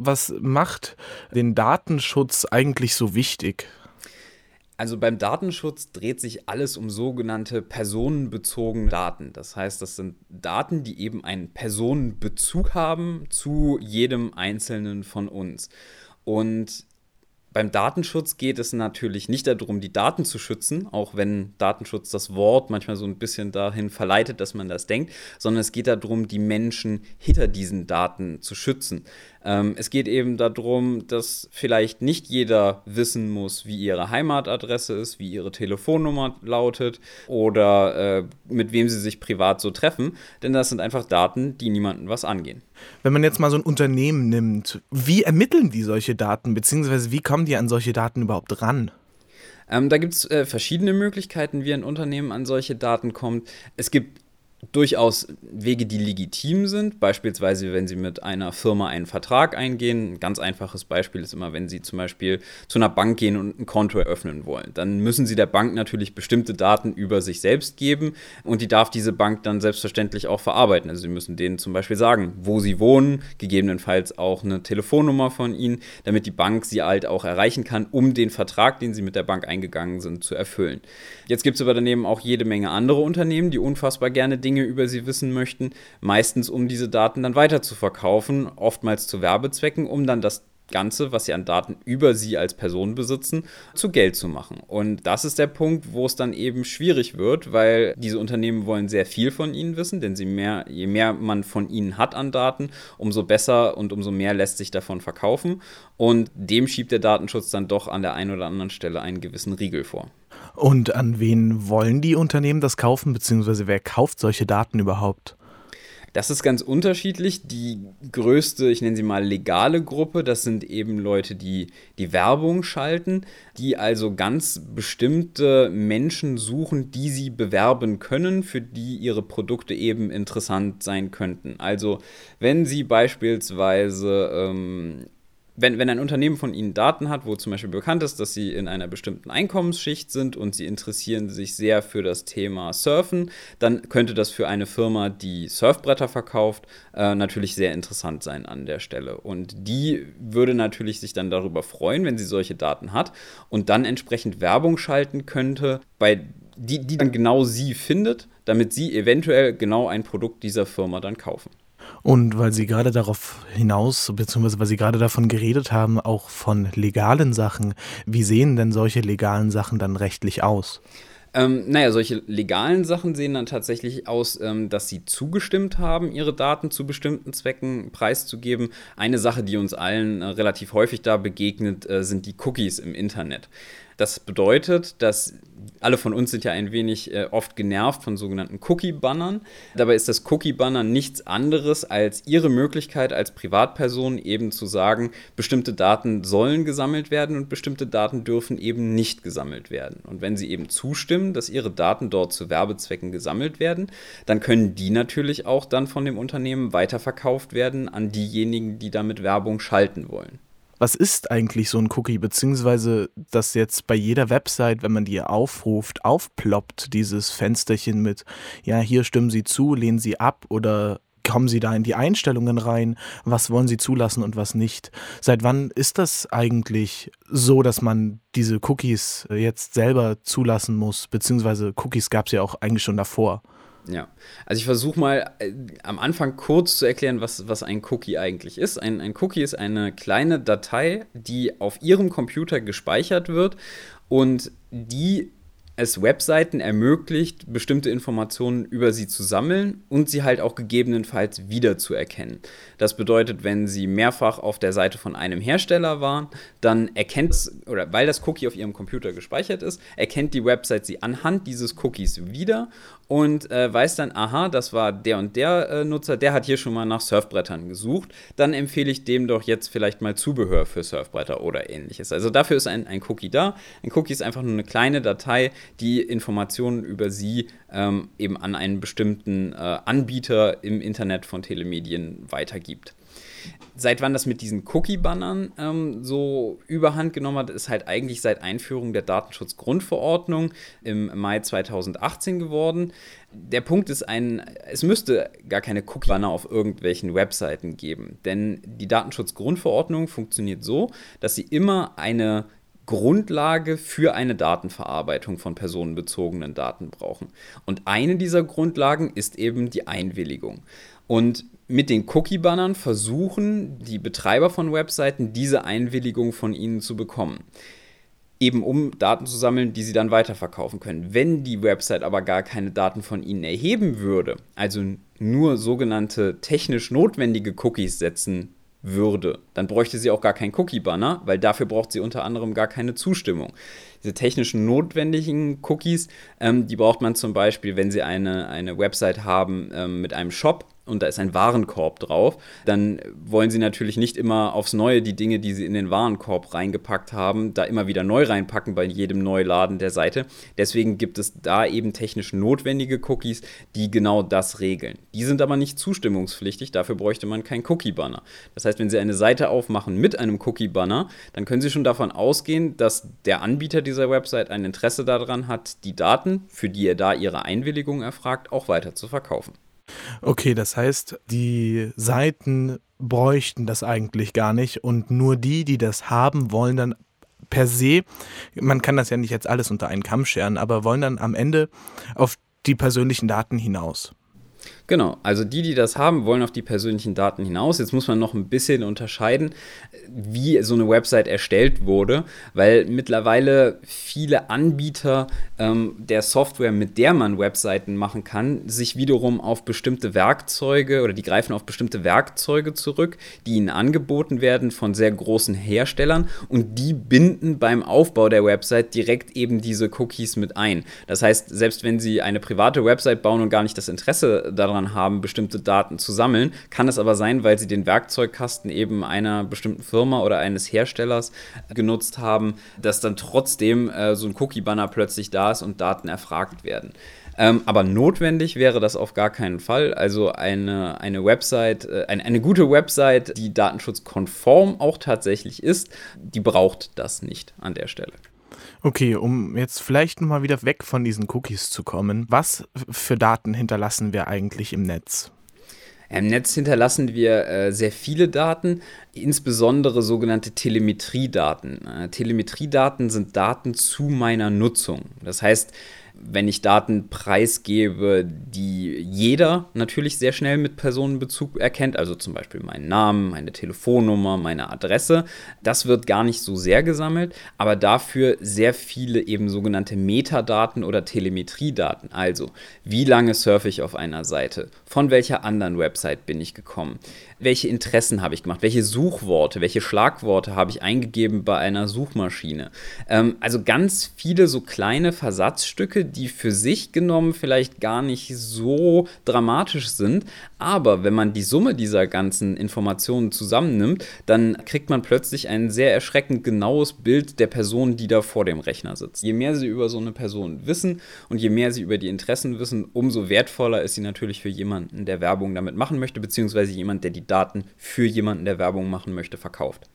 was macht den Datenschutz eigentlich so wichtig? Also beim Datenschutz dreht sich alles um sogenannte personenbezogene Daten. Das heißt, das sind Daten, die eben einen Personenbezug haben zu jedem Einzelnen von uns. Und beim Datenschutz geht es natürlich nicht darum, die Daten zu schützen, auch wenn Datenschutz das Wort manchmal so ein bisschen dahin verleitet, dass man das denkt, sondern es geht darum, die Menschen hinter diesen Daten zu schützen. Es geht eben darum, dass vielleicht nicht jeder wissen muss, wie ihre Heimatadresse ist, wie ihre Telefonnummer lautet oder mit wem sie sich privat so treffen, denn das sind einfach Daten, die niemandem was angehen. Wenn man jetzt mal so ein Unternehmen nimmt, wie ermitteln die solche Daten, beziehungsweise wie kommen die an solche Daten überhaupt ran? Da gibt es verschiedene Möglichkeiten, wie ein Unternehmen an solche Daten kommt. Es gibt durchaus Wege, die legitim sind, beispielsweise wenn Sie mit einer Firma einen Vertrag eingehen. Ein ganz einfaches Beispiel ist immer, wenn Sie zum Beispiel zu einer Bank gehen und ein Konto eröffnen wollen. Dann müssen Sie der Bank natürlich bestimmte Daten über sich selbst geben und die darf diese Bank dann selbstverständlich auch verarbeiten. Also Sie müssen denen zum Beispiel sagen, wo Sie wohnen, gegebenenfalls auch eine Telefonnummer von Ihnen, damit die Bank Sie halt auch erreichen kann, um den Vertrag, den Sie mit der Bank eingegangen sind, zu erfüllen. Jetzt gibt es aber daneben auch jede Menge andere Unternehmen, die unfassbar gerne Dinge über sie wissen möchten, meistens um diese Daten dann weiter zu verkaufen, oftmals zu Werbezwecken, um dann das Ganze, was sie an Daten über sie als Person besitzen, zu Geld zu machen. Und das ist der Punkt, wo es dann eben schwierig wird, weil diese Unternehmen wollen sehr viel von ihnen wissen, denn je mehr man von ihnen hat an Daten, umso besser und umso mehr lässt sich davon verkaufen. Und dem schiebt der Datenschutz dann doch an der einen oder anderen Stelle einen gewissen Riegel vor. Und an wen wollen die Unternehmen das kaufen, beziehungsweise wer kauft solche Daten überhaupt? Das ist ganz unterschiedlich. Die größte, ich nenne sie mal legale Gruppe, das sind eben Leute, die Werbung schalten, die also ganz bestimmte Menschen suchen, die sie bewerben können, für die ihre Produkte eben interessant sein könnten. Also wenn sie beispielsweise wenn ein Unternehmen von Ihnen Daten hat, wo zum Beispiel bekannt ist, dass Sie in einer bestimmten Einkommensschicht sind und Sie interessieren sich sehr für das Thema Surfen, dann könnte das für eine Firma, die Surfbretter verkauft, natürlich sehr interessant sein an der Stelle. Und die würde natürlich sich dann darüber freuen, wenn sie solche Daten hat und dann entsprechend Werbung schalten könnte, die dann genau Sie findet, damit Sie eventuell genau ein Produkt dieser Firma dann kaufen. Und weil Sie gerade darauf hinaus, beziehungsweise weil Sie gerade davon geredet haben, auch von legalen Sachen, wie sehen denn solche legalen Sachen dann rechtlich aus? Solche legalen Sachen sehen dann tatsächlich aus, dass sie zugestimmt haben, ihre Daten zu bestimmten Zwecken preiszugeben. Eine Sache, die uns allen relativ häufig da begegnet, sind die Cookies im Internet. Das bedeutet, dass alle von uns sind ja ein wenig oft genervt von sogenannten Cookie-Bannern. Dabei ist das Cookie-Banner nichts anderes als Ihre Möglichkeit als Privatperson eben zu sagen, bestimmte Daten sollen gesammelt werden und bestimmte Daten dürfen eben nicht gesammelt werden. Und wenn Sie eben zustimmen, dass Ihre Daten dort zu Werbezwecken gesammelt werden, dann können die natürlich auch dann von dem Unternehmen weiterverkauft werden an diejenigen, die damit Werbung schalten wollen. Was ist eigentlich so ein Cookie, beziehungsweise dass jetzt bei jeder Website, wenn man die aufruft, aufploppt dieses Fensterchen mit, ja, hier stimmen Sie zu, lehnen Sie ab oder kommen Sie da in die Einstellungen rein, was wollen Sie zulassen und was nicht. Seit wann ist das eigentlich so, dass man diese Cookies jetzt selber zulassen muss, beziehungsweise Cookies gab es ja auch eigentlich schon davor? Ja, also ich versuche mal am Anfang kurz zu erklären, was ein Cookie eigentlich ist. Ein Cookie ist eine kleine Datei, die auf Ihrem Computer gespeichert wird und die es Webseiten ermöglicht, bestimmte Informationen über sie zu sammeln und sie halt auch gegebenenfalls wiederzuerkennen. Das bedeutet, wenn Sie mehrfach auf der Seite von einem Hersteller waren, dann weil das Cookie auf Ihrem Computer gespeichert ist, erkennt die Website Sie anhand dieses Cookies wieder und weiß dann, aha, das war der und der Nutzer, der hat hier schon mal nach Surfbrettern gesucht, dann empfehle ich dem doch jetzt vielleicht mal Zubehör für Surfbretter oder ähnliches. Also dafür ist ein Cookie da. Ein Cookie ist einfach nur eine kleine Datei, die Informationen über Sie eben an einen bestimmten Anbieter im Internet von Telemedien weitergibt. Seit wann das mit diesen Cookie-Bannern so überhand genommen hat, ist halt eigentlich seit Einführung der Datenschutzgrundverordnung im Mai 2018 geworden. Der Punkt ist es müsste gar keine Cookie-Banner auf irgendwelchen Webseiten geben, denn die Datenschutzgrundverordnung funktioniert so, dass sie immer eine Grundlage für eine Datenverarbeitung von personenbezogenen Daten brauchen. Und eine dieser Grundlagen ist eben die Einwilligung. Und mit den Cookie-Bannern versuchen die Betreiber von Webseiten, diese Einwilligung von ihnen zu bekommen. Eben um Daten zu sammeln, die sie dann weiterverkaufen können. Wenn die Website aber gar keine Daten von ihnen erheben würde, also nur sogenannte technisch notwendige Cookies setzen würde, dann bräuchte sie auch gar keinen Cookie-Banner, weil dafür braucht sie unter anderem gar keine Zustimmung. Diese technisch notwendigen Cookies, die braucht man zum Beispiel, wenn Sie eine Website haben mit einem Shop und da ist ein Warenkorb drauf, dann wollen Sie natürlich nicht immer aufs Neue die Dinge, die Sie in den Warenkorb reingepackt haben, da immer wieder neu reinpacken bei jedem Neuladen der Seite. Deswegen gibt es da eben technisch notwendige Cookies, die genau das regeln. Die sind aber nicht zustimmungspflichtig, dafür bräuchte man keinen Cookie-Banner. Das heißt, wenn Sie eine Seite aufmachen mit einem Cookie-Banner, dann können Sie schon davon ausgehen, dass der Anbieter dieser Website ein Interesse daran hat, die Daten, für die er da ihre Einwilligung erfragt, auch weiter zu verkaufen. Okay, das heißt, die Seiten bräuchten das eigentlich gar nicht und nur die das haben, wollen dann per se, man kann das ja nicht jetzt alles unter einen Kamm scheren, aber wollen dann am Ende auf die persönlichen Daten hinaus. Genau, also die das haben, wollen auf die persönlichen Daten hinaus. Jetzt muss man noch ein bisschen unterscheiden, wie so eine Website erstellt wurde, weil mittlerweile viele Anbieter der Software, mit der man Webseiten machen kann, sich wiederum auf bestimmte Werkzeuge oder die greifen auf bestimmte Werkzeuge zurück, die ihnen angeboten werden von sehr großen Herstellern und die binden beim Aufbau der Website direkt eben diese Cookies mit ein. Das heißt, selbst wenn Sie eine private Website bauen und gar nicht das Interesse daran haben, bestimmte Daten zu sammeln, kann es aber sein, weil sie den Werkzeugkasten eben einer bestimmten Firma oder eines Herstellers genutzt haben, dass dann trotzdem so ein Cookie-Banner plötzlich da ist und Daten erfragt werden. Aber notwendig wäre das auf gar keinen Fall. Also eine Website, eine gute Website, die datenschutzkonform auch tatsächlich ist, die braucht das nicht an der Stelle. Okay, um jetzt vielleicht nochmal wieder weg von diesen Cookies zu kommen, was für Daten hinterlassen wir eigentlich im Netz? Im Netz hinterlassen wir sehr viele Daten, insbesondere sogenannte Telemetriedaten. Telemetriedaten sind Daten zu meiner Nutzung. Das heißt, wenn ich Daten preisgebe, die jeder natürlich sehr schnell mit Personenbezug erkennt, also zum Beispiel meinen Namen, meine Telefonnummer, meine Adresse, das wird gar nicht so sehr gesammelt, aber dafür sehr viele eben sogenannte Metadaten oder Telemetriedaten. Also, wie lange surfe ich auf einer Seite? Von welcher anderen Website bin ich gekommen? Welche Interessen habe ich gemacht? Welche Suchworte, welche Schlagworte habe ich eingegeben bei einer Suchmaschine? Also ganz viele so kleine Versatzstücke, die für sich genommen vielleicht gar nicht so dramatisch sind, aber wenn man die Summe dieser ganzen Informationen zusammennimmt, dann kriegt man plötzlich ein sehr erschreckend genaues Bild der Person, die da vor dem Rechner sitzt. Je mehr Sie über so eine Person wissen und je mehr Sie über die Interessen wissen, umso wertvoller ist sie natürlich für jemanden, der Werbung damit machen möchte, beziehungsweise jemand, der die Daten für jemanden, der Werbung machen möchte, verkauft.